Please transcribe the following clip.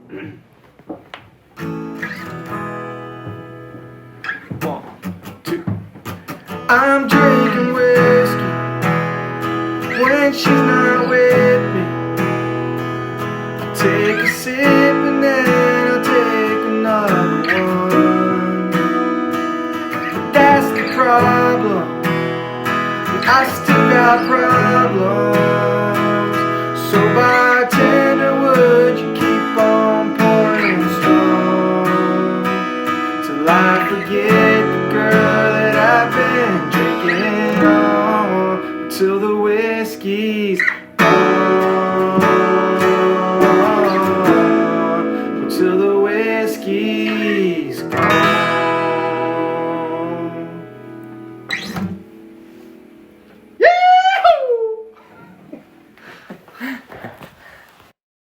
One, two. I'm drinking whiskey when she's not with me. I take a sip and then I'll take another one. But that's the problem. I still got problems.